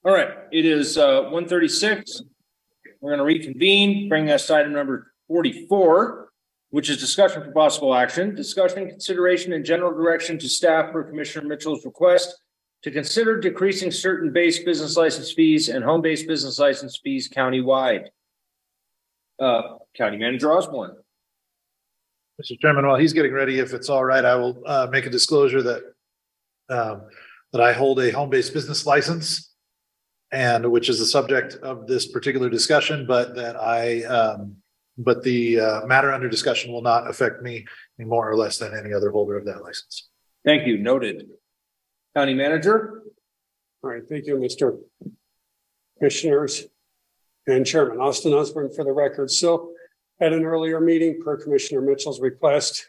All right, it is 1:36. We're going to reconvene, bring us to item number 44, which is discussion for possible action. Discussion, consideration, and general direction to staff for Commissioner Mitchell's request to consider decreasing certain base business license fees and home-based business license fees countywide. County Manager Osborne. Mr. Chairman, while he's getting ready, if it's all right, I will make a disclosure that that I hold a home-based business license, and which is the subject of this particular discussion, but that but the matter under discussion will not affect me any more or less than any other holder of that license. Thank you. Noted. County Manager. All right. Thank you, Mr. Commissioners and Chairman Austin Osborne for the record. So at an earlier meeting per Commissioner Mitchell's request,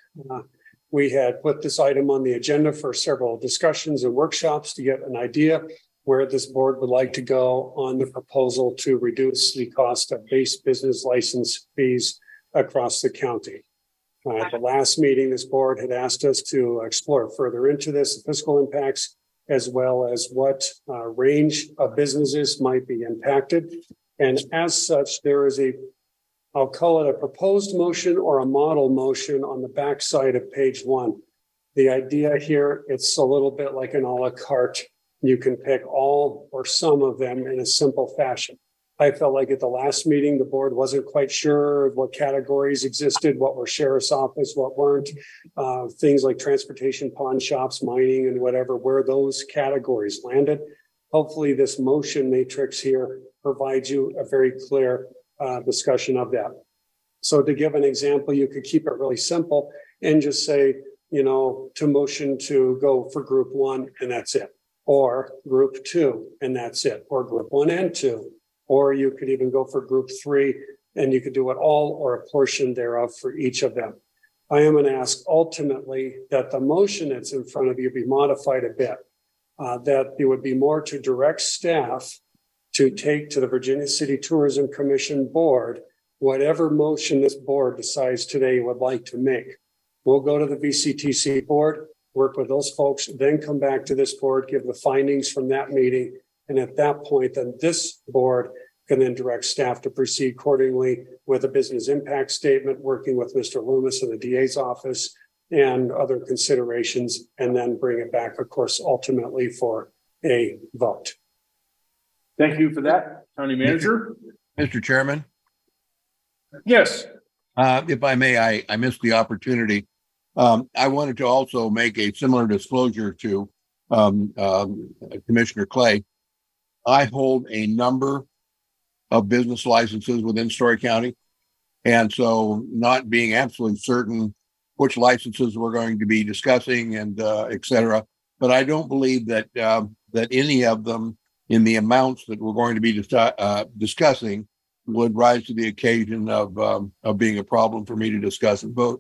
we had put this item on the agenda for several discussions and workshops to get an idea where this board would like to go on the proposal to reduce the cost of base business license fees across the county. At the last meeting, this board had asked us to explore further into this, the fiscal impacts, as well as what range of businesses might be impacted. And as such, there is I'll call it a proposed motion or a model motion on the backside of page 1. The idea here, it's a little bit like an a la carte. You can pick all or some of them in a simple fashion. I felt like at the last meeting, the board wasn't quite sure what categories existed, what were sheriff's office, what weren't, things like transportation, pawn shops, mining, and whatever, where those categories landed. Hopefully this motion matrix here provides you a very clear discussion of that. So to give an example, you could keep it really simple and just say, to motion to go for group 1 and that's it. Or group 2 and that's it. Or group 1 and 2. Or you could even go for group 3 and you could do it all or a portion thereof for each of them. I am going to ask ultimately that the motion that's in front of you be modified a bit, that it would be more to direct staff to take to the Virginia City Tourism Commission board whatever motion this board decides today would like to make. We'll go to the VCTC board, work with those folks, then come back to this board, give the findings from that meeting. And at that point, then this board can then direct staff to proceed accordingly with a business impact statement, working with Mr. Loomis in the DA's office and other considerations, and then bring it back, of course, ultimately for a vote. Thank you for that, County Manager. Mr. Chairman. Yes. If I may, I missed the opportunity. I wanted to also make a similar disclosure to Commissioner Clay. I hold a number of business licenses within Story County. And so not being absolutely certain which licenses we're going to be discussing and et cetera, but I don't believe that that any of them in the amounts that we're going to be discussing would rise to the occasion of being a problem for me to discuss and vote.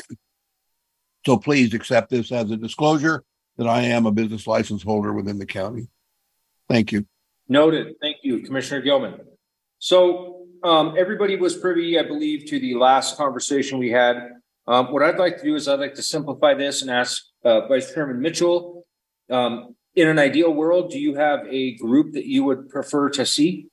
So please accept this as a disclosure that I am a business license holder within the county. Thank you. Noted. Thank you, Commissioner Gilman. So everybody was privy, I believe, to the last conversation we had. What I'd like to do is I'd like to simplify this and ask Vice Chairman Mitchell, in an ideal world, do you have a group that you would prefer to see?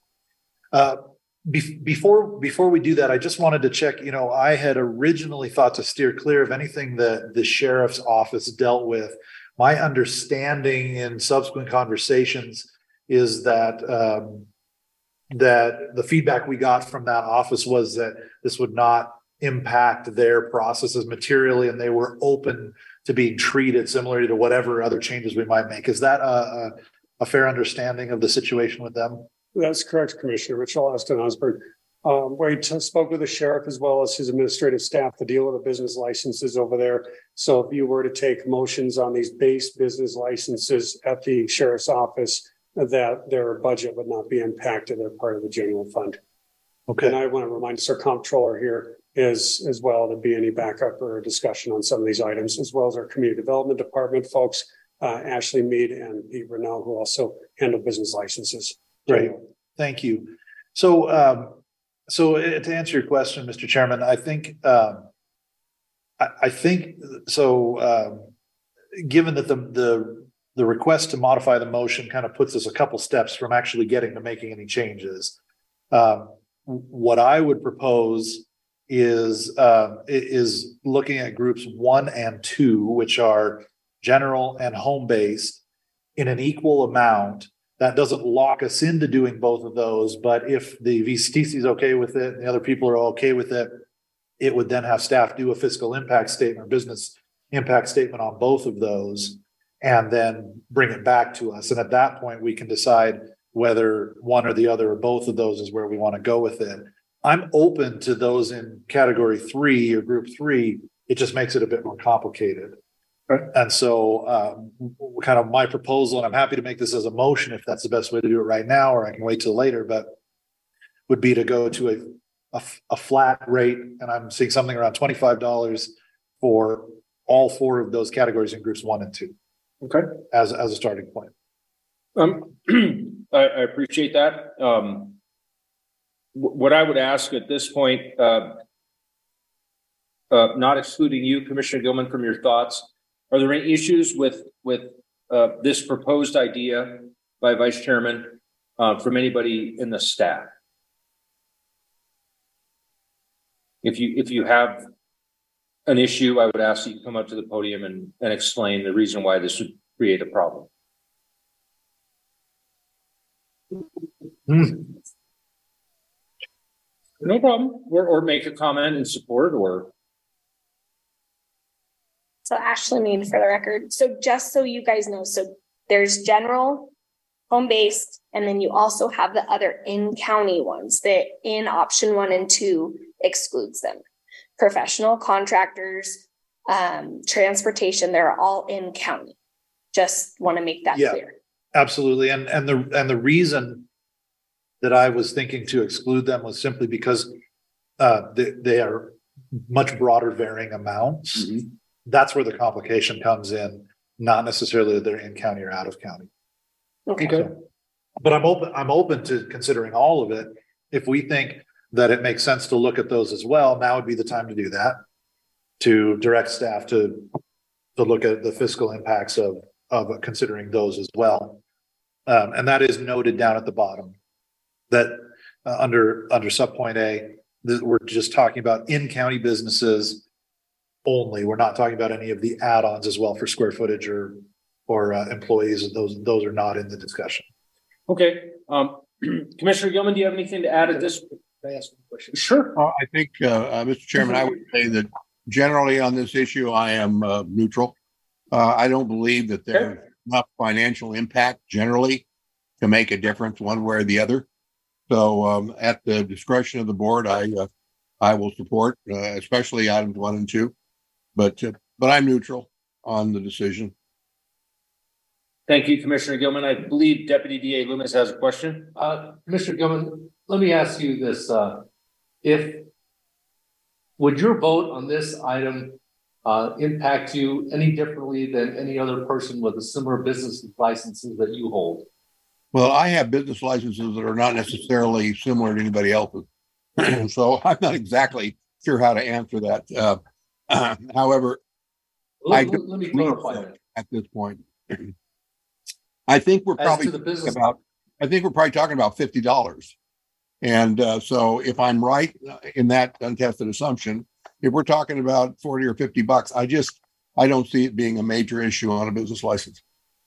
Before we do that, I just wanted to check, I had originally thought to steer clear of anything that the sheriff's office dealt with. My understanding in subsequent conversations is that that the feedback we got from that office was that this would not impact their processes materially, and they were open to being treated similarly to whatever other changes we might make. Is that a fair understanding of the situation with them? That's correct, Commissioner Mitchell. Austin Osborne. We spoke with the sheriff as well as his administrative staff to deal with the business licenses over there. So if you were to take motions on these base business licenses at the sheriff's office, that their budget would not be impacted. They're part of the general fund. Okay. And I want to remind our comptroller here is as well to be any backup or discussion on some of these items, as well as our community development department folks, Ashley Mead and Pete Renault, who also handle business licenses. Great. Thank you. So, to answer your question, Mr. Chairman, I think given that the the request to modify the motion kind of puts us a couple steps from actually getting to making any changes. What I would propose is looking at groups 1 and 2, which are general and home-based, in an equal amount. That doesn't lock us into doing both of those, but if the VCTC is okay with it and the other people are okay with it, it would then have staff do a fiscal impact statement, business impact statement on both of those, and then bring it back to us. And at that point, we can decide whether one or the other or both of those is where we want to go with it. I'm open to those in category 3 or group 3. It just makes it a bit more complicated. Okay. And so kind of my proposal, and I'm happy to make this as a motion if that's the best way to do it right now, or I can wait till later, but would be to go to a flat rate. And I'm seeing something around $25 for all 4 of those categories in groups 1 and 2. Okay. As a starting point. I appreciate that. What I would ask at this point, not excluding you, Commissioner Gilman, from your thoughts, are there any issues with this proposed idea by Vice Chairman from anybody in the staff? If you have an issue, I would ask that you come up to the podium and explain the reason why this would create a problem. No problem. Or make a comment in support or. So Ashley Mead for the record. So just so you guys know, so there's general, home-based, and then you also have the other in-county ones that in option 1 and 2 excludes them. Professional contractors, transportation, they're all in county. Just want to make that clear. Absolutely. And the reason that I was thinking to exclude them was simply because they are much broader varying amounts. Mm-hmm. That's where the complication comes in, not necessarily that they're in county or out of county. Okay. So, but I'm open to considering all of it. If we think that it makes sense to look at those as well, now would be the time to do that, to direct staff to look at the fiscal impacts of considering those as well. And that is noted down at the bottom that under subpoint A, we're just talking about in-county businesses only. We're not talking about any of the add-ons as well for square footage or employees. Those are not in the discussion. Okay. Commissioner Gilman, do you have anything to add at this? Can I ask a question? Sure. I think, Mr. Chairman, I would say that generally on this issue, I am neutral. I don't believe that there's enough financial impact generally to make a difference one way or the other. So at the discretion of the board, I will support, especially items 1 and 2. But I'm neutral on the decision. Thank you, Commissioner Gilman. I believe Deputy DA Loomis has a question. Commissioner Gilman, let me ask you this. Would your vote on this item impact you any differently than any other person with a similar business licenses that you hold? Well, I have business licenses that are not necessarily similar to anybody else's. So I'm not exactly sure how to answer that. However, let me clarify that at this point. I think we're probably talking about $50. And so if I'm right in that untested assumption, if we're talking about $40 or $50, I don't see it being a major issue on a business license.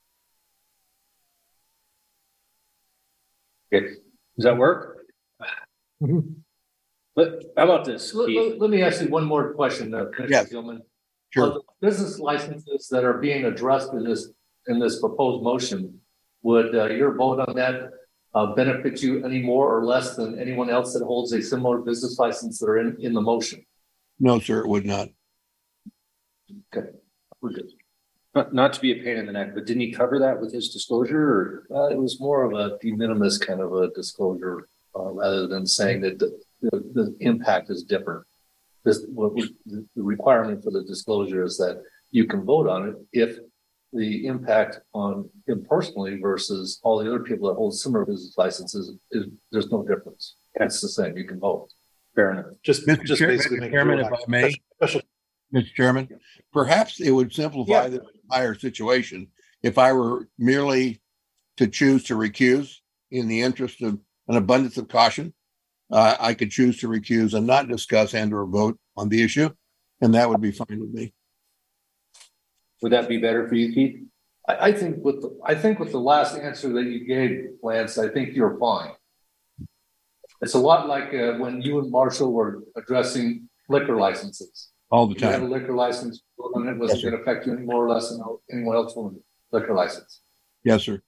Okay. Does that work? Mm-hmm. But how about this? Let me ask you one more question, Commissioner Gilman. Sure. The business licenses that are being addressed in this proposed motion, would your vote on that benefit you any more or less than anyone else that holds a similar business license that are in the motion? No, sir, it would not. Okay, we're good. Not to be a pain in the neck, but didn't he cover that with his disclosure? Or it was more of a de minimis kind of a disclosure rather than saying that the impact is different. The requirement for the disclosure is that you can vote on it if the impact on him personally versus all the other people that hold similar business licenses is there's no difference. It's the same. You can vote. Fair enough. Mr. Chairman, if I may, Mr. Chairman, perhaps it would simplify the entire situation if I were merely to choose to recuse in the interest of an abundance of caution, I could choose to recuse and not discuss and or vote on the issue, and that would be fine with me. Would that be better for you, Keith? I think with the last answer that you gave, Lance, I think you're fine. It's a lot like when you and Marshall were addressing liquor licenses. All the You had a time. liquor license, and it wasn't going to affect you any more or less than anyone else with a liquor license. Yes, sir.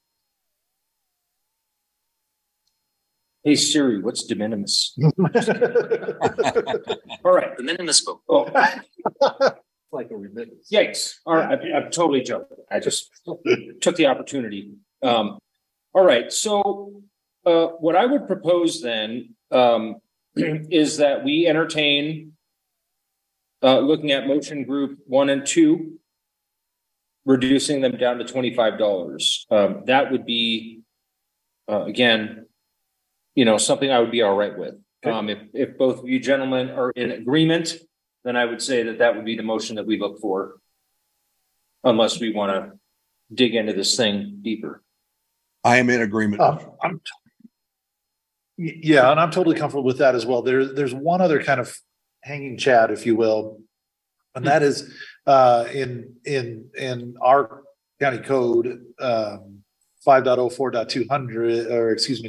Hey Siri, what's de minimis? All right. The minimus vote. Oh, Like a remittance. yikes. All right, I'm totally joking. I just took the opportunity. All right, so what I would propose then is that we entertain looking at motion group 1 and 2, reducing them down to $25. That would be again, something I would be all right with. If both of you gentlemen are in agreement, then I would say that would be the motion that we look for. Unless we want to dig into this thing deeper. I am in agreement. Yeah, and I'm totally comfortable with that as well. There's one other kind of hanging chad, if you will, and that is in our county code 5.04.200, or excuse me,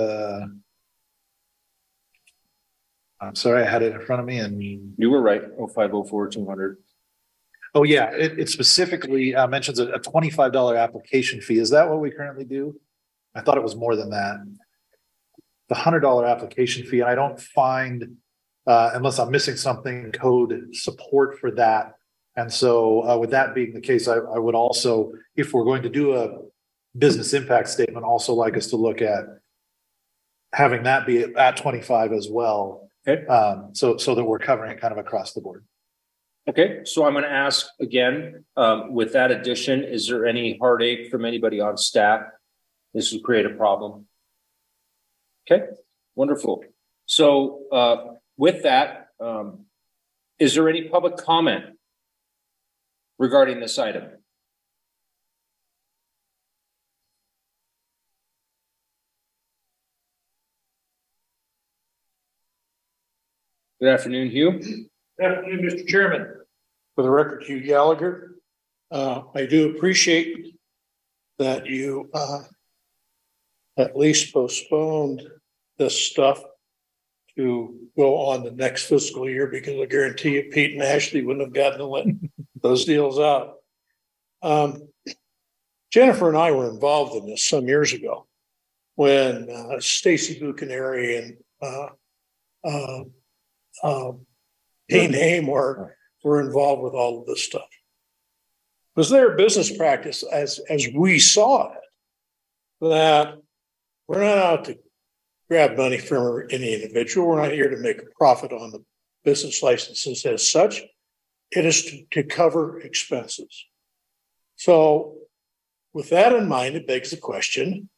I'm sorry, I had it in front of me and You were right. 0504-200. oh yeah, it specifically mentions a $25 application fee. Is that what we currently do? I thought it was more than that. The $100 application fee, and I don't find, unless I'm missing something, code support for that. And so with that being the case, I would also, if we're going to do a business impact statement, also like us to look at having that be at 25 as well. Okay. So that we're covering it kind of across the board. Okay, so I'm going to ask again, with that addition, is there any heartache from anybody on staff? This will create a problem. Okay, wonderful. So with that, is there any public comment regarding this item? Good afternoon, Hugh. Good afternoon, Mr. Chairman. For the record, Hugh Gallagher. I do appreciate that you at least postponed this stuff to go on the next fiscal year, because I guarantee you Pete and Ashley wouldn't have gotten to let those deals out. Jennifer and I were involved in this some years ago when Stacy Buchanary and Dean Haymore were involved with all of this stuff. It was their business practice as we saw it, that we're not out to grab money from any individual. We're not here to make a profit on the business licenses as such. It is to cover expenses. So with that in mind, it begs the question,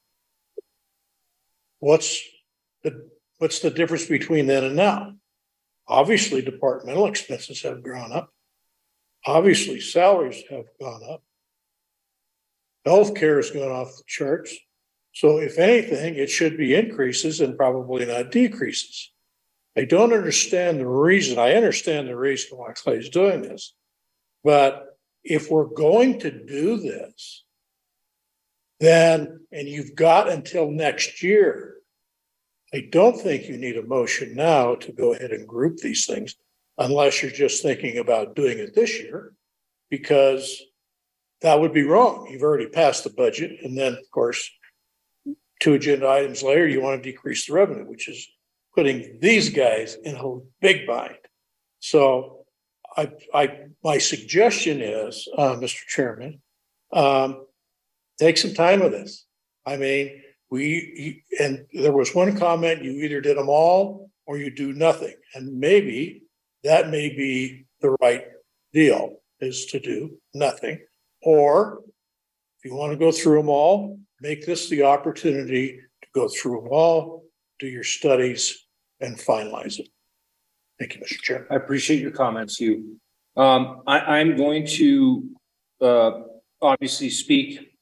what's the difference between then and now? Obviously, departmental expenses have gone up. Obviously, salaries have gone up. Healthcare has gone off the charts. So if anything, it should be increases and probably not decreases. I don't understand the reason. I understand the reason why Clay's doing this. But if we're going to do this, then, and you've got until next year, I don't think you need a motion now to go ahead and group these things, unless you're just thinking about doing it this year, because that would be wrong. You've already passed the budget. And then, of course, 2 agenda items later, you want to decrease the revenue, which is putting these guys in a big bind. So my suggestion is, Mr. Chairman, take some time with this. I mean, and there was one comment, you either did them all or you do nothing. And maybe that may be the right deal, is to do nothing. Or if you want to go through them all, make this the opportunity to go through them all, do your studies, and finalize it. Thank you, Mr. Chairman. I appreciate your comments, Hugh. I'm going to obviously speak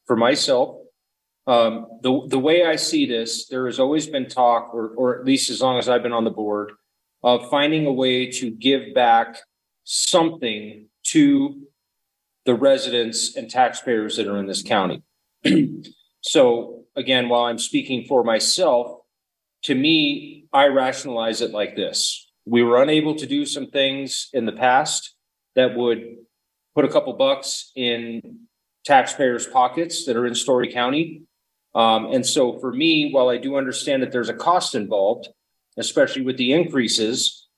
for myself, the way I see this, there has always been talk, or at least as long as I've been on the board, of finding a way to give back something to the residents and taxpayers that are in this county. So again, while I'm speaking for myself, to me, I rationalize it like this. We were unable to do some things in the past that would put a couple bucks in taxpayers' pockets that are in Story County. And so for me, while I do understand that there's a cost involved, especially with the increases,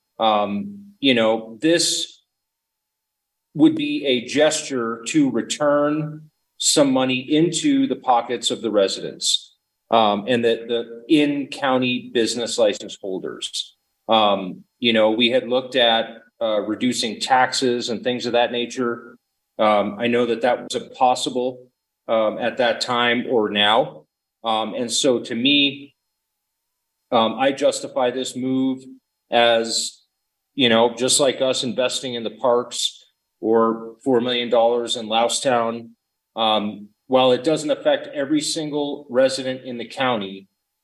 this would be a gesture to return some money into the pockets of the residents, and the in-county business license holders. We had looked at reducing taxes and things of that nature. I know that was possible at that time or now. And so to me, I justify this move as, just like us investing in the parks or $4 million in Loustown. While it doesn't affect every single resident in the county,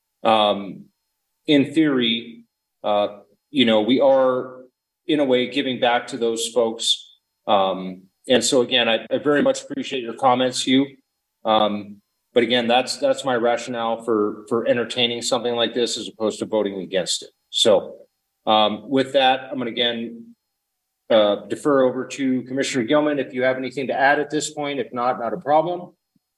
in theory, we are in a way giving back to those folks. And so again, I very much appreciate your comments, Hugh. But again, that's my rationale for entertaining something like this as opposed to voting against it. So with that, I'm going to again defer over to Commissioner Gilman if you have anything to add at this point. If not a problem.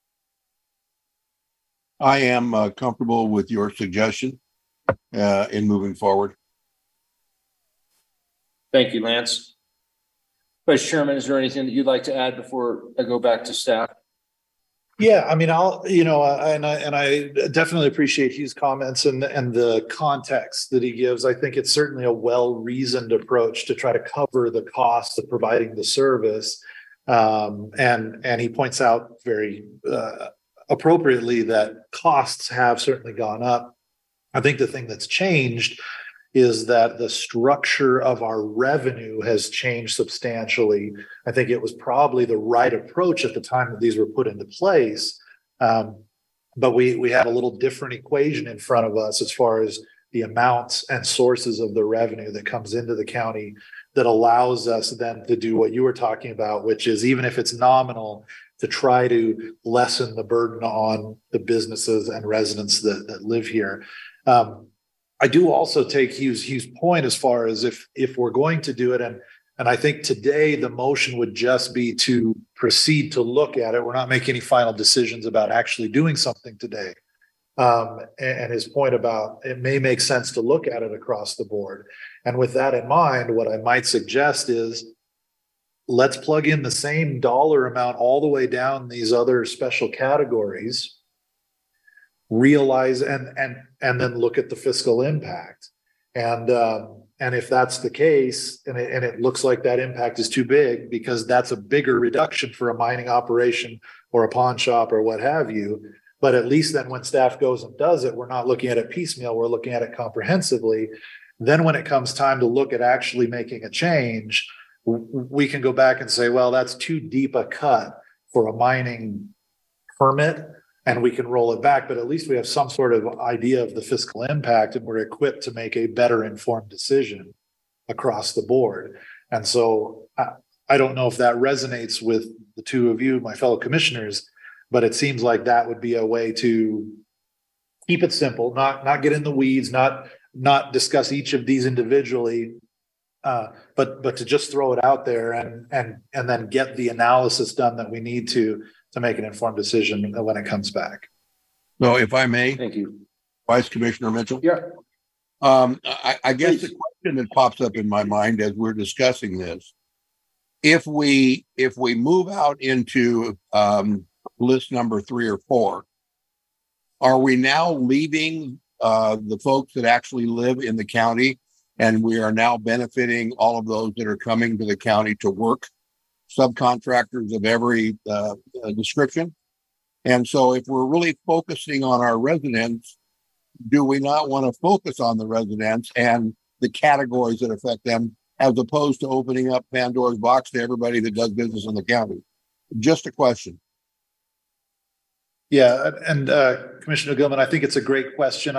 I am comfortable with your suggestion in moving forward. Thank you, Lance. Vice Chairman, is there anything that you'd like to add before I go back to staff? Yeah, I mean, I definitely appreciate Hugh's comments and the context that he gives. I think it's certainly a well-reasoned approach to try to cover the cost of providing the service. And he points out very appropriately that costs have certainly gone up. I think the thing that's changed is that the structure of our revenue has changed substantially. I think it was probably the right approach at the time that these were put into place. But we had a little different equation in front of us as far as the amounts and sources of the revenue that comes into the county that allows us then to do what you were talking about, which is, even if it's nominal, to try to lessen the burden on the businesses and residents that live here. I do also take Hugh's point as far as if we're going to do it, and I think today the motion would just be to proceed to look at it. We're not making any final decisions about actually doing something today. And his point about it may make sense to look at it across the board. And with that in mind, what I might suggest is let's plug in the same dollar amount all the way down these other special categories, realize and then look at the fiscal impact. And if that's the case, and it looks like that impact is too big, because that's a bigger reduction for a mining operation or a pawn shop or what have you. But at least then when staff goes and does it, we're not looking at it piecemeal, we're looking at it comprehensively. Then when it comes time to look at actually making a change, we can go back and say, well, that's too deep a cut for a mining permit, and we can roll it back. But at least we have some sort of idea of the fiscal impact, and we're equipped to make a better informed decision across the board. And so I don't know if that resonates with the two of you, my fellow commissioners, but it seems like that would be a way to keep it simple, not get in the weeds, not discuss each of these individually, but to just throw it out there and then get the analysis done that we need to make an informed decision when it comes back. So if I may, Thank you, Vice Commissioner Mitchell. Yeah. I guess the question that pops up in my mind as we're discussing this, if we move out into list number 3 or 4, are we now leaving the folks that actually live in the county, and we are now benefiting all of those that are coming to the county to work, subcontractors of every description? And so if we're really focusing on our residents, do we not want to focus on the residents and the categories that affect them, as opposed to opening up Pandora's box to everybody that does business in the county? Just a question. Yeah, and Commissioner Gilman, I think it's a great question.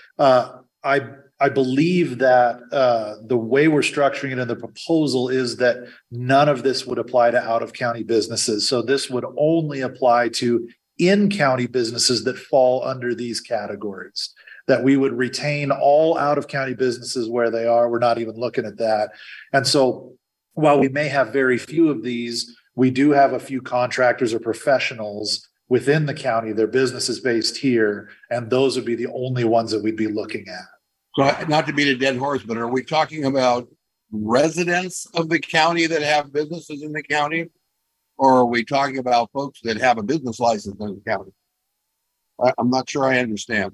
I believe that the way we're structuring it in the proposal is that none of this would apply to out-of-county businesses. So this would only apply to in-county businesses that fall under these categories. That we would retain all out-of-county businesses where they are. We're not even looking at that. And so while we may have very few of these, we do have a few contractors or professionals within the county. Their business is based here, and those would be the only ones that we'd be looking at. So not to beat a dead horse, but are we talking about residents of the county that have businesses in the county? Or are we talking about folks that have a business license in the county? I'm not sure I understand.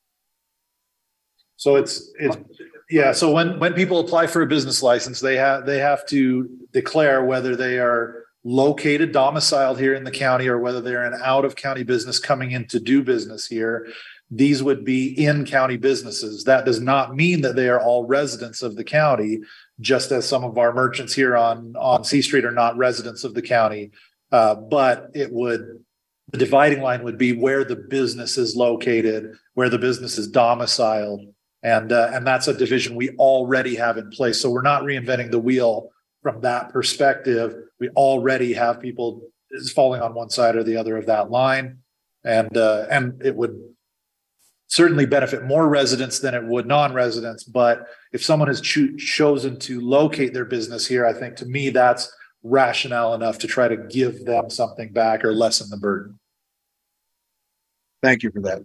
So it's yeah. So when people apply for a business license, they have to declare whether they are located, domiciled here in the county, or whether they're an out-of-county business coming in to do business here. These would be in-county businesses. That does not mean that they are all residents of the county, just as some of our merchants here on C Street are not residents of the county. But the dividing line would be where the business is located, where the business is domiciled. And that's a division we already have in place. So we're not reinventing the wheel from that perspective. We already have people falling on one side or the other of that line. And it would certainly benefit more residents than it would non-residents. But if someone has chosen to locate their business here, I think to me, that's rationale enough to try to give them something back or lessen the burden. Thank you for that.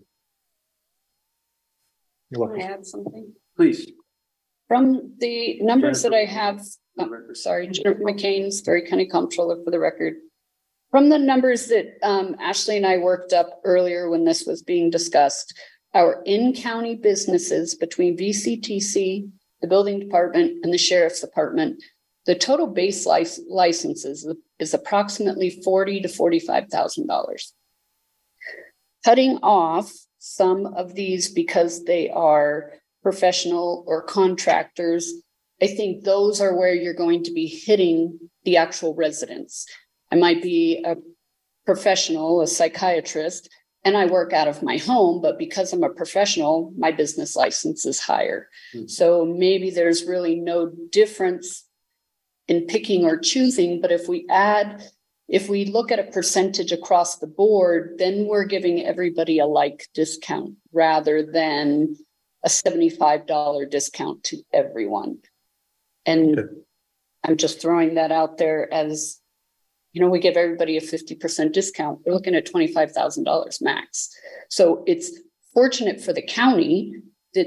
You're welcome. Can I add something? Please. From the numbers that I have, Jennifer McCain's Story County Comptroller for the record. From the numbers that Ashley and I worked up earlier when this was being discussed, our in-county businesses between VCTC, the building department, and the sheriff's department, the total base licenses is approximately $40,000 to $45,000. Cutting off some of these because they are professional or contractors, I think those are where you're going to be hitting the actual residents. I might be a professional, a psychiatrist, and I work out of my home, but because I'm a professional, my business license is higher. So maybe there's really no difference in picking or choosing, but if we look at a percentage across the board, then we're giving everybody a like discount rather than a $75 discount to everyone. And I'm just throwing that out there as, we give everybody a 50% discount. We're looking at $25,000 max. So it's fortunate for the county that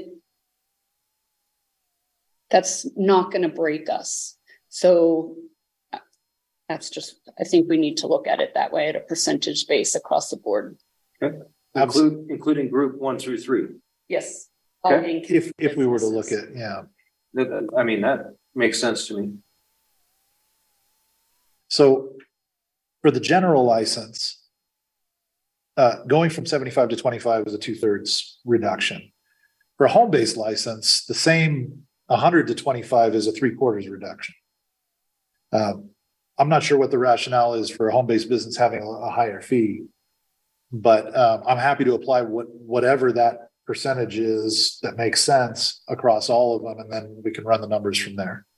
that's not going to break us. So that's just, I think we need to look at it that way at a percentage base across the board. Okay. Including group 1 through 3. Yes. Okay. If we were to look at, yeah. I mean, that makes sense to me. So for the general license, going from 75 to 25 is a 2/3 reduction. For a home-based license, the same 100 to 25 is a 3/4 reduction. I'm not sure what the rationale is for a home-based business having a higher fee, but I'm happy to apply whatever that percentage is that makes sense across all of them, and then we can run the numbers from there.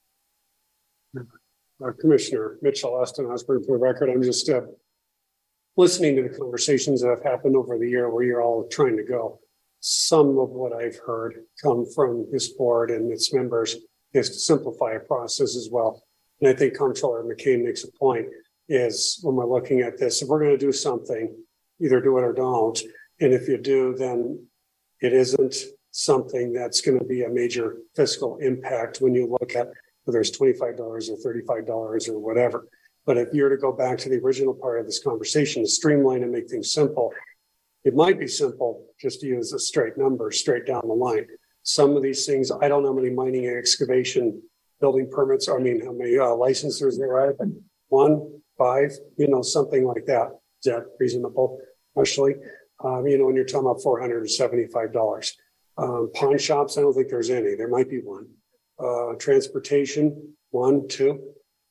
Commissioner Mitchell, Austin Osborne, for the record, I'm just listening to the conversations that have happened over the year where you're all trying to go. Some of what I've heard come from this board and its members is to simplify a process as well. And I think Comptroller McCain makes a point is when we're looking at this, if we're going to do something, either do it or don't. And if you do, then it isn't something that's going to be a major fiscal impact when you look at whether it's $25 or $35 or whatever. But if you're to go back to the original part of this conversation, to streamline and make things simple, it might be simple just to use a straight number straight down the line. Some of these things, I don't know how many mining and excavation building permits, how many licenses there are, 1, 5, something like that. Is that reasonable? Actually, when you're talking about $475. Pawn shops, I don't think there's any. There might be one. Transportation, 1, 2.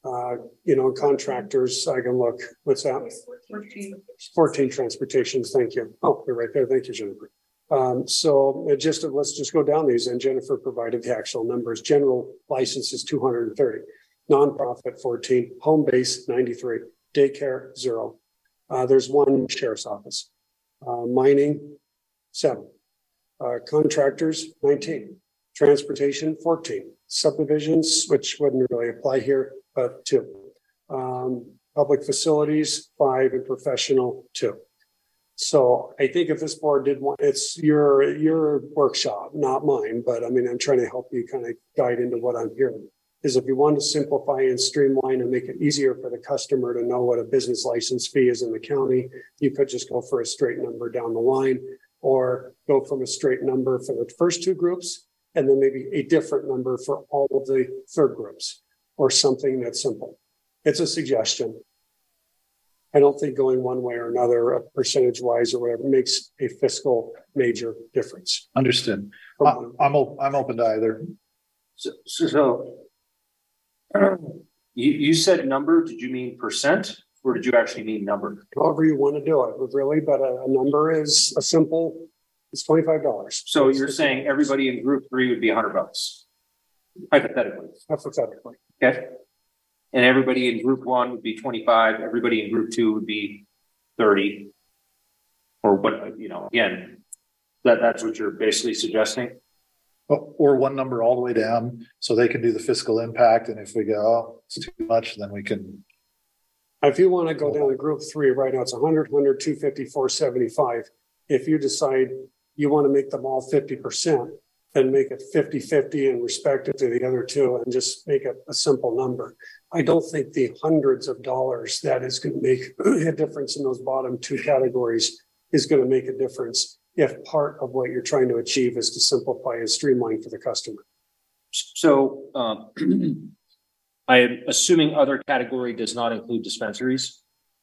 Contractors, I can look, what's that? 14 transportations, thank you. Oh, you're right there, thank you, Jennifer. Let's just go down these, and Jennifer provided the actual numbers. General licenses 230, nonprofit 14, home base 93, daycare 0. There's one sheriff's office. Mining 7, contractors 19, transportation 14, subdivisions, which wouldn't really apply here, but 2, public facilities 5, and professional 2. So I think if this board did want, it's your workshop, not mine, but I mean, I'm trying to help you kind of guide into what I'm hearing. Is if you want to simplify and streamline and make it easier for the customer to know what a business license fee is in the county, you could just go for a straight number down the line, or go from a straight number for the first 2 groups, and then maybe a different number for all of the third groups, or something that's simple. It's a suggestion. I don't think going one way or another, percentage wise or whatever, makes a fiscal major difference. Understood. I'm open to either. You said number, did you mean percent, or did you actually mean number? However you want to do it, really, but a number is a simple, it's $25. So you're saying everybody in group 3 would be $100, hypothetically. Hypothetically. Okay. And everybody in group 1 would be 25, everybody in group 2 would be 30. Or what, again, that's what you're basically suggesting. Or one number all the way down, so they can do the fiscal impact. And if we go, oh, it's too much, then we can. If you want to go down to group 3 right now, it's 100, 250, 475. If you decide you want to make them all 50%, then make it 50-50 and respect it to the other 2, and just make it a simple number. I don't think the hundreds of dollars that is going to make a difference in those bottom 2 categories is going to make a difference if part of what you're trying to achieve is to simplify and streamline for the customer. So I am assuming other category does not include dispensaries.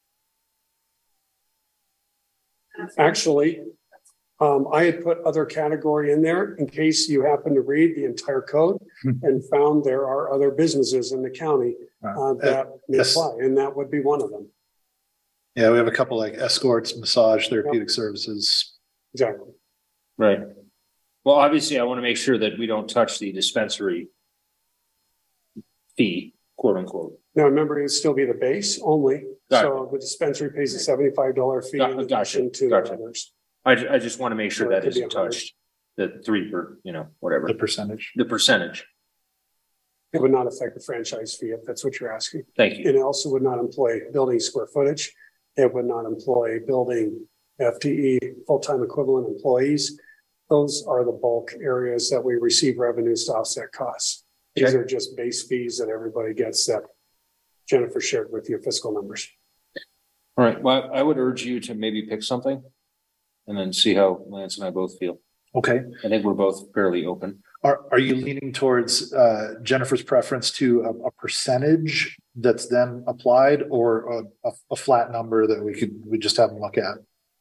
Actually, I had put other category in there in case you happen to read the entire code and found there are other businesses in the county that may apply, and that would be one of them. Yeah, we have a couple like escorts, massage, therapeutic services. Exactly. Right. Well, obviously, I want to make sure that we don't touch the dispensary fee, quote unquote. Now, remember, it'd still be the base only. Got So the dispensary pays a $75 fee in addition to others. I just want to make sure that isn't touched. The 3 per, whatever. The percentage. The percentage. It would not affect the franchise fee if that's what you're asking. Thank you. And it also would not employ building square footage. It would not employ building FTE, full-time equivalent employees. Those are the bulk areas that we receive revenues to offset costs. These are just base fees that everybody gets that Jennifer shared with you, fiscal numbers. All right. Well, I would urge you to maybe pick something and then see how Lance and I both feel. Okay. I think we're both fairly open. Are you leaning towards Jennifer's preference to a percentage that's then applied, or a flat number that we just have them look at?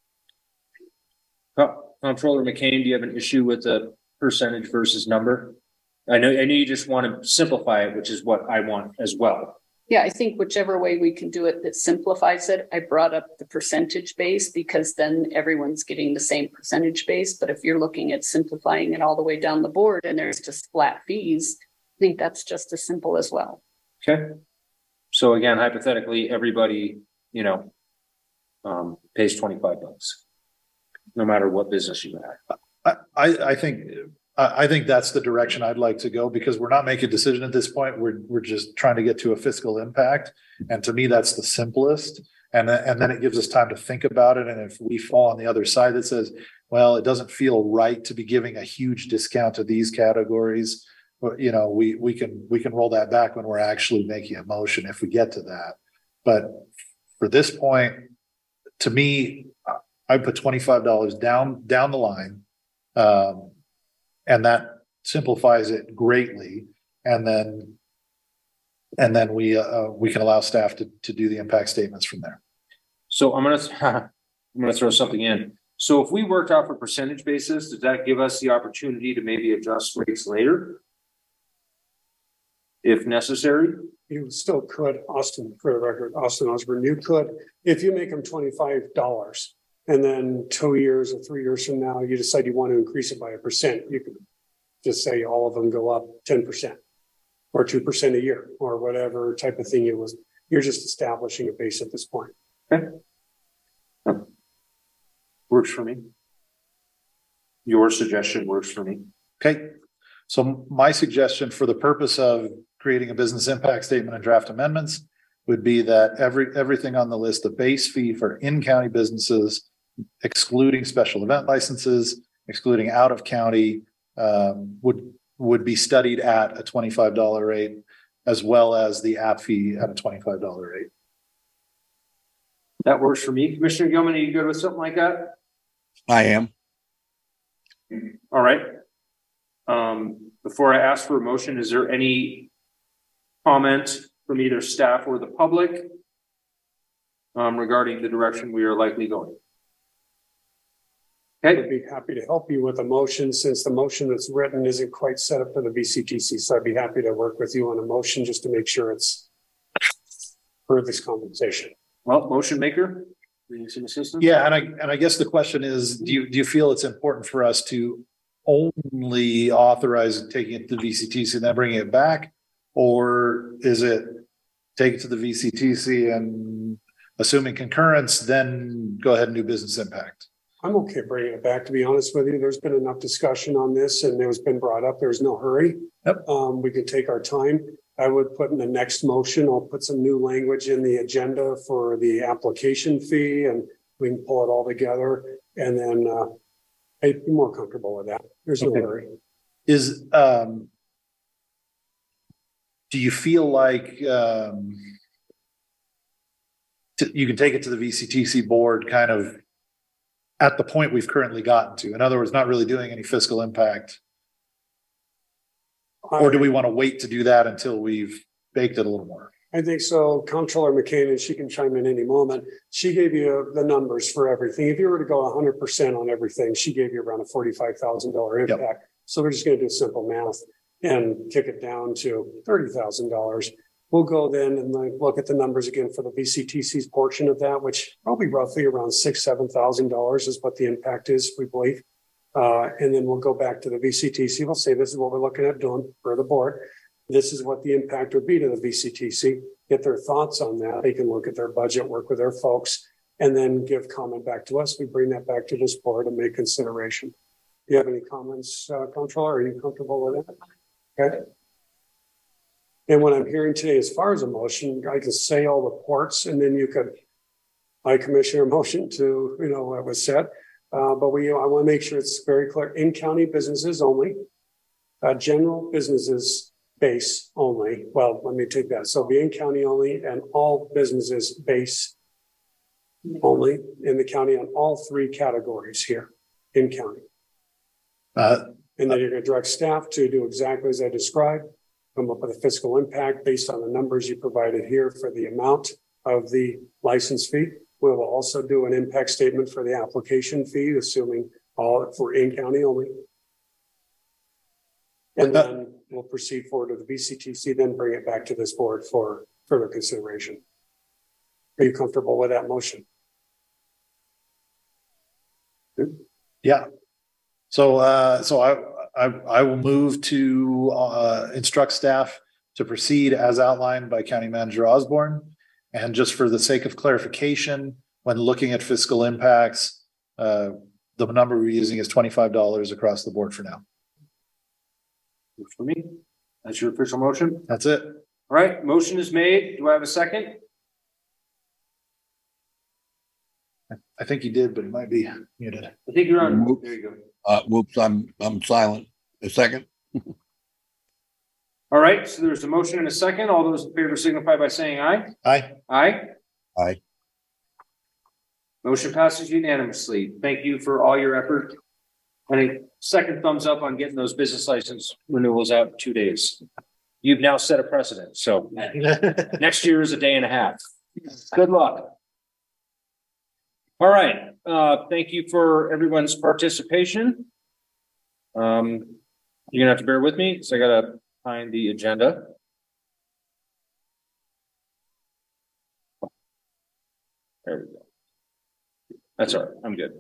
Comptroller McCain, do you have an issue with the percentage versus number? I know you just want to simplify it, which is what I want as well. Yeah, I think whichever way we can do it that simplifies it. I brought up the percentage base because then everyone's getting the same percentage base. But if you're looking at simplifying it all the way down the board and there's just flat fees, I think that's just as simple as well. Okay. So again, hypothetically, everybody, pays $25, no matter what business you have. I think that's the direction I'd like to go, because we're not making a decision at this point. We're just trying to get to a fiscal impact. And to me, that's the simplest. And then it gives us time to think about it. And if we fall on the other side that says, well, it doesn't feel right to be giving a huge discount to these categories, we can roll that back when we're actually making a motion if we get to that. But for this point, to me, I put $25 down the line. And that simplifies it greatly. And then we can allow staff to do the impact statements from there. So I'm gonna throw something in. So if we worked off a percentage basis, does that give us the opportunity to maybe adjust rates later? if necessary. You still could, Austin, for the record, Austin Osborne, you could, if you make them $25 and then 2 years or 3 years from now, you decide you want to increase it by 1%, you could just say all of them go up 10% or 2% a year or whatever type of thing it was. You're just establishing a base at this point. Okay. Works for me. Your suggestion works for me. Okay. So my suggestion for the purpose of creating a business impact statement and draft amendments would be that everything on the list, the base fee for in-county businesses, excluding special event licenses, excluding out of county, would be studied at a $25 rate, as well as the app fee at a $25 rate. That works for me. Commissioner Gilman, are you good with something like that? I am. All right. Before I ask for a motion, is there any comment from either staff or the public regarding the direction we are likely going? Okay. I'd be happy to help you with a motion since the motion that's written isn't quite set up for the VCTC. So I'd be happy to work with you on a motion just to make sure it's for this conversation. Well, motion maker, need some assistance? Yeah, and I guess the question is, do you feel it's important for us to only authorize taking it to the VCTC and then bringing it back? Or is it take it to the VCTC and assuming concurrence, then go ahead and do business impact? I'm okay bringing it back, to be honest with you. There's been enough discussion on this and it was been brought up. There's no hurry. Yep. We can take our time. I would put in the next motion, I'll put some new language in the agenda for the application fee and we can pull it all together. And then I'd be more comfortable with that. There's no hurry. Is, do you feel like you can take it to the VCTC board kind of at the point we've currently gotten to? In other words, not really doing any fiscal impact. Or do we want to wait to do that until we've baked it a little more? I think so. Comptroller McCain, and she can chime in any moment. She gave you the numbers for everything. If you were to go 100% on everything, she gave you around a $45,000 impact. Yep. So we're just going to do simple math and kick it down to $30,000. We'll go then and look at the numbers again for the VCTC's portion of that, which probably roughly around $6,000-7,000 is what the impact is, we believe. And then we'll go back to the VCTC. We'll say, this is what we're looking at doing for the board. This is what the impact would be to the VCTC. Get their thoughts on that. They can look at their budget, work with their folks, and then give comment back to us. We bring that back to this board and make consideration. Do you have any comments, Comptroller? Are you comfortable with that? Okay. And what I'm hearing today, as far as a motion, I can say all the ports, and then you could, I commissioner a motion to, what was said. But I want to make sure it's very clear. In-county businesses only, general businesses base only. Well, let me take that. So be in-county only and all businesses base only in the county on all three categories here in county. And then you're going to direct staff to do exactly as I described, come up with a fiscal impact based on the numbers you provided here for the amount of the license fee. We will also do an impact statement for the application fee, assuming all for in-county only. And then we'll proceed forward to the VCTC, then bring it back to this board for further consideration. Are you comfortable with that motion? Good. Yeah. So I will move to instruct staff to proceed as outlined by County Manager Osborne. And just for the sake of clarification, when looking at fiscal impacts, the number we're using is $25 across the board for now. Works for me. That's your official motion. That's it. All right. Motion is made. Do I have a second? I think you did, but it might be muted. I think you're on. There you go. Whoops, I'm silent. A second. All right. So there's a motion and a second. All those in favor signify by saying aye. Aye. Aye. Aye. Motion passes unanimously. Thank you for all your effort. And a second thumbs up on getting those business license renewals out in 2 days. You've now set a precedent. So next year is a day and a half. Good luck. All right. Thank you for everyone's participation. You're gonna have to bear with me because I gotta find the agenda. That's all right. I'm good.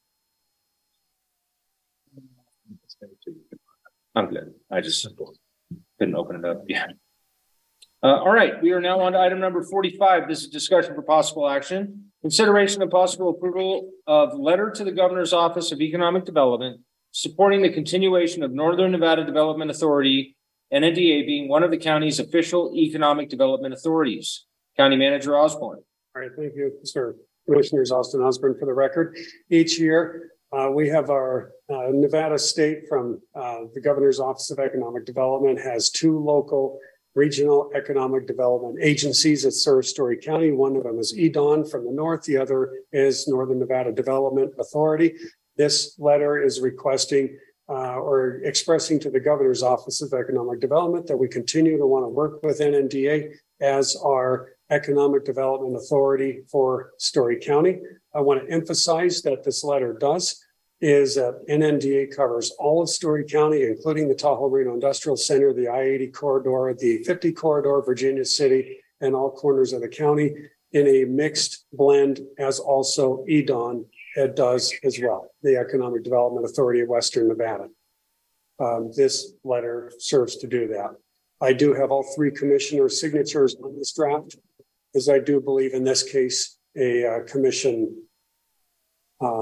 I'm good. I just couldn't open it up. Yeah. All right. We are now on to item number 45. This is discussion for possible action. Consideration of possible approval of letter to the Governor's Office of Economic Development supporting the continuation of Northern Nevada Development Authority, NNDA being one of the county's official economic development authorities. County Manager Osborne. All right, thank you, Mr. Commissioners. Austin Osborne for the record. Each year, we have our Nevada State from the Governor's Office of Economic Development has 2 local regional economic development agencies that serve Story County. One of them is EDON from the north. The other is Northern Nevada Development Authority. This letter is requesting or expressing to the Governor's Office of Economic Development that we continue to want to work with NNDA as our economic development authority for Story County. I want to emphasize that this letter is that NNDA covers all of Story County, including the Tahoe Reno Industrial Center, the I-80 corridor, the 50 corridor, Virginia City, and all corners of the county in a mixed blend, as also EDON does as well, the Economic Development Authority of Western Nevada. This letter serves to do that. I do have all 3 commissioners' signatures on this draft, as I do believe in this case, a commission, all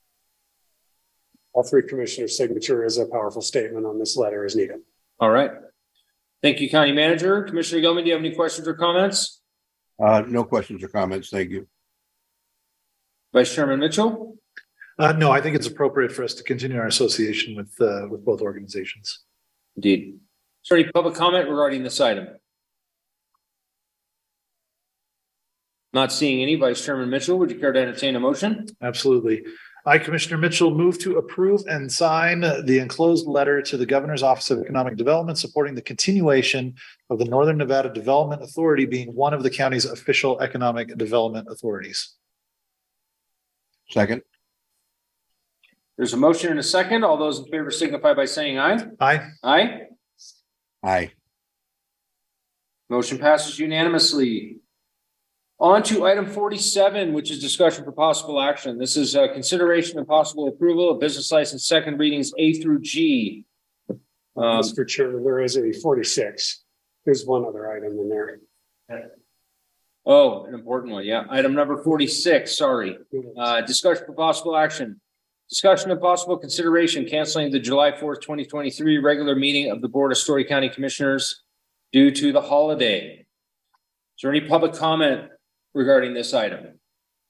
3 commissioners' signature is a powerful statement on this letter as needed. All right. Thank you, County Manager. Commissioner Gilman, do you have any questions or comments? No questions or comments. Thank you. Vice Chairman Mitchell? No, I think it's appropriate for us to continue our association with both organizations. Indeed. Is there any public comment regarding this item? Not seeing any. Vice Chairman Mitchell, would you care to entertain a motion? Absolutely. I, Commissioner Mitchell, move to approve and sign the enclosed letter to the Governor's Office of Economic Development supporting the continuation of the Northern Nevada Development Authority being one of the county's official economic development authorities. Second. There's a motion and a second. All those in favor signify by saying aye. Aye. Aye. Aye. Motion passes unanimously. On to item 47, which is discussion for possible action. This is consideration and possible approval of business license second readings A through G. Mr. Chairman, there is a 46. There's one other item in there. Oh, an important one. Yeah. Item number 46. Sorry. Discussion for possible action. Discussion and possible consideration canceling the July 4th, 2023 regular meeting of the Board of Story County Commissioners due to the holiday. Is there any public comment regarding this item?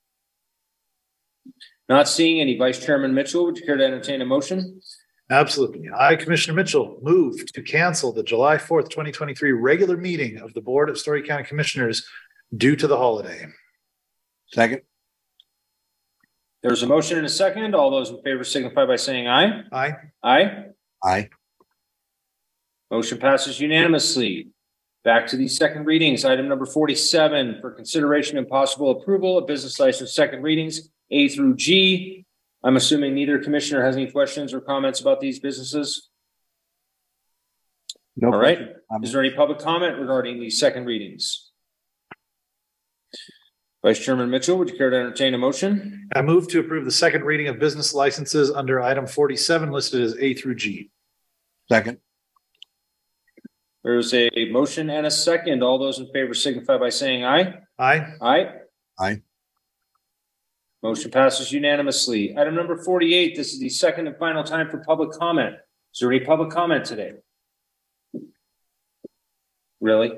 Not seeing any. Vice Chairman Mitchell, would you care to entertain a motion? Absolutely. I, Commissioner Mitchell, move to cancel the July 4th, 2023 regular meeting of the Board of Story County Commissioners due to the holiday. Second. There's a motion and a second. All those in favor signify by saying aye. Aye. Aye. Aye. Motion passes unanimously. Back to the second readings. Item number 47 for consideration and possible approval of business license second readings A through G. I'm assuming neither commissioner has any questions or comments about these businesses. No. All right. Is there any public comment regarding these second readings? Vice Chairman Mitchell, would you care to entertain a motion? I move to approve the second reading of business licenses under item 47 listed as A through G. Second. There's a motion and a second. All those in favor signify by saying aye. Aye. Aye. Aye. Motion passes unanimously. Item number 48. This is the second and final time for public comment. Is there any public comment today? Really?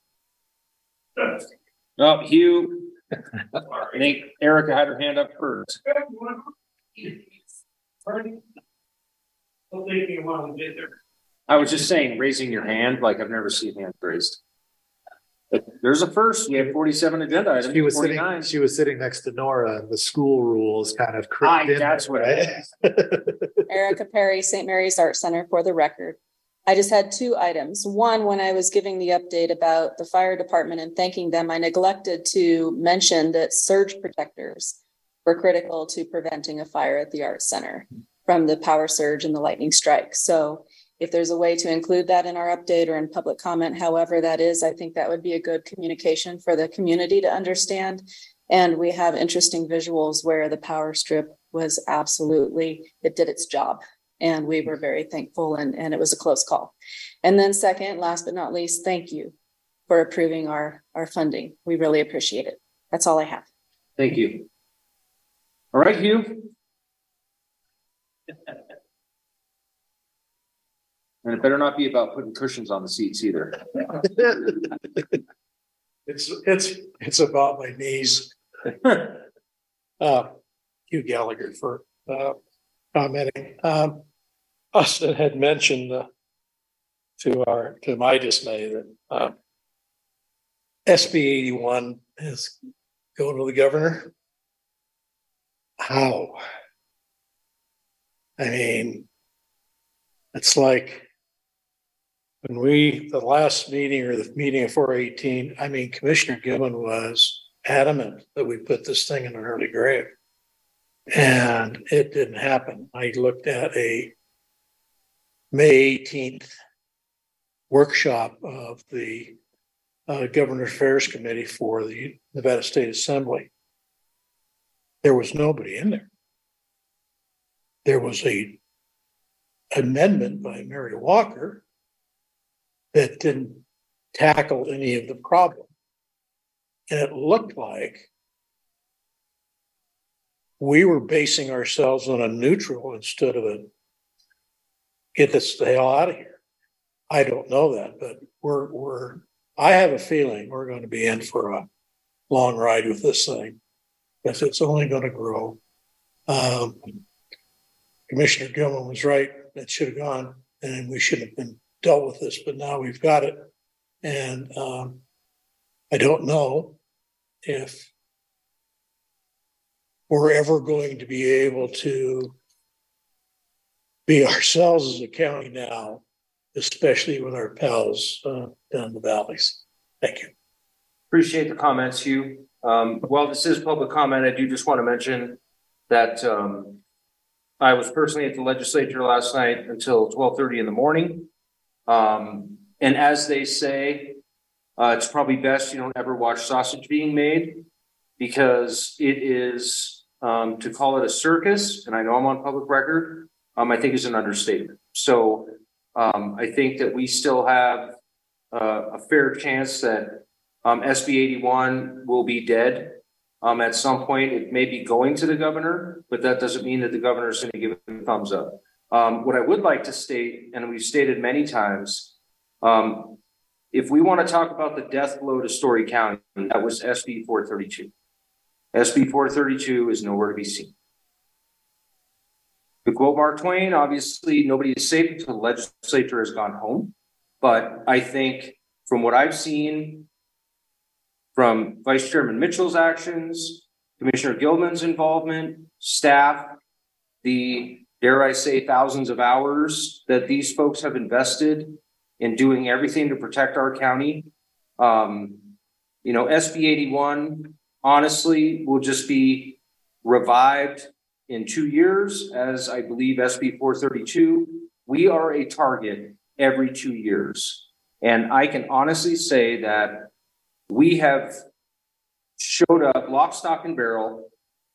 Oh, Hugh. I think Erica had her hand up first. I was just saying, raising your hand, like I've never seen hands raised. But there's a first. We have 47 agenda items. She was sitting next to Nora, and the school rules kind of crept in. That's what it is. Erica Perry, St. Mary's Art Center, for the record. I just had 2 items. One, when I was giving the update about the fire department and thanking them, I neglected to mention that surge protectors were critical to preventing a fire at the Art Center from the power surge and the lightning strike. So if there's a way to include that in our update or in public comment, however that is, I think that would be a good communication for the community to understand. And we have interesting visuals where the power strip was it did its job. And we were very thankful and it was a close call. And then second, last but not least, thank you for approving our funding. We really appreciate it. That's all I have. Thank you. All right, Hugh. And it better not be about putting cushions on the seats either. It's about my knees. Hugh Gallagher for commenting. Austin had mentioned to my dismay that SB 81 is going to the governor. How? I mean, it's like when the last meeting or the meeting of 418, I mean, Commissioner Gilman was adamant that we put this thing in an early grave. And it didn't happen. I looked at a May 18th workshop of the Governor's Affairs Committee for the Nevada State Assembly. There was nobody in there. There was a amendment by Mary Walker that didn't tackle any of the problem. And it looked like we were basing ourselves on a neutral instead of a get this the hell out of here. I don't know that, but I have a feeling we're going to be in for a long ride with this thing because it's only going to grow. Commissioner Gilman was right. That should have gone and we should have been dealt with this, but now we've got it. And I don't know if we're ever going to be able to be ourselves as a county now, especially with our pals down the valleys. Thank you. Appreciate the comments, Hugh. While this is public comment, I do just want to mention that I was personally at the legislature last night until 12:30 in the morning. And as they say, it's probably best you don't ever watch sausage being made because it is, to call it a circus, and I know I'm on public record, I think is an understatement. So I think that we still have a fair chance that SB 81 will be dead. At some point, it may be going to the governor, but that doesn't mean that the governor is going to give it a thumbs up. What I would like to state, and we've stated many times, if we want to talk about the death blow to Story County, that was SB 432. SB 432 is nowhere to be seen. To quote Mark Twain, obviously nobody is safe until the legislature has gone home. But I think from what I've seen from Vice Chairman Mitchell's actions, Commissioner Gilman's involvement, staff, the, dare I say, thousands of hours that these folks have invested in doing everything to protect our county. SB 81, honestly, will just be revived in 2 years, as I believe SB 432. We are a target every 2 years. And I can honestly say that we have showed up lock, stock, and barrel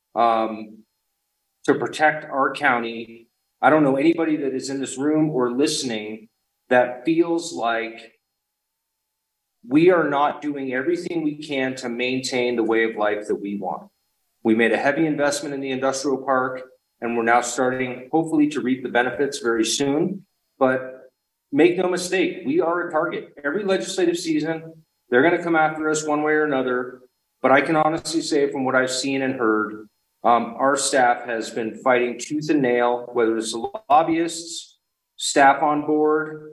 to protect our county. I don't know anybody that is in this room or listening that feels like we are not doing everything we can to maintain the way of life that we want. We made a heavy investment in the industrial park, and we're now starting, hopefully, to reap the benefits very soon. But make no mistake, we are a target. Every legislative season, they're going to come after us one way or another. But I can honestly say from what I've seen and heard, our staff has been fighting tooth and nail, whether it's the lobbyists, staff on board.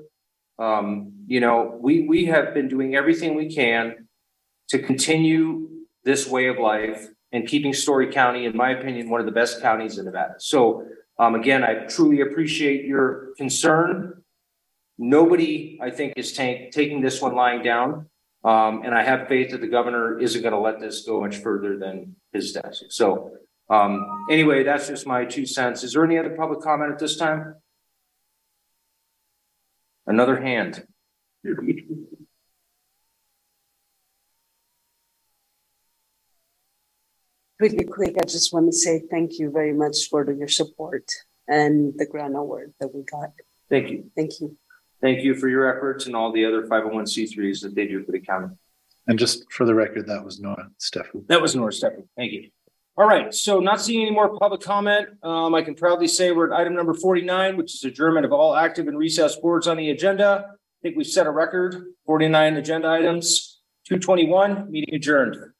We have been doing everything we can to continue this way of life and keeping Story County, in my opinion, one of the best counties in Nevada. So again, I truly appreciate your concern. Nobody, I think, is taking this one lying down. And I have faith that the governor isn't going to let this go much further than his desk. So anyway, that's just my 2 cents. Is there any other public comment at this time? Another hand. Really quick, I just want to say thank you very much for your support and the grant award that we got. Thank you. Thank you. Thank you for your efforts and all the other 501c3s that they do for the county. And just for the record, that was Nora Steffu. That was Nora Steffu. Thank you. All right, so not seeing any more public comment, I can proudly say we're at item number 49, which is adjournment of all active and recessed boards on the agenda. I think we've set a record, 49 agenda items, 2:21, meeting adjourned.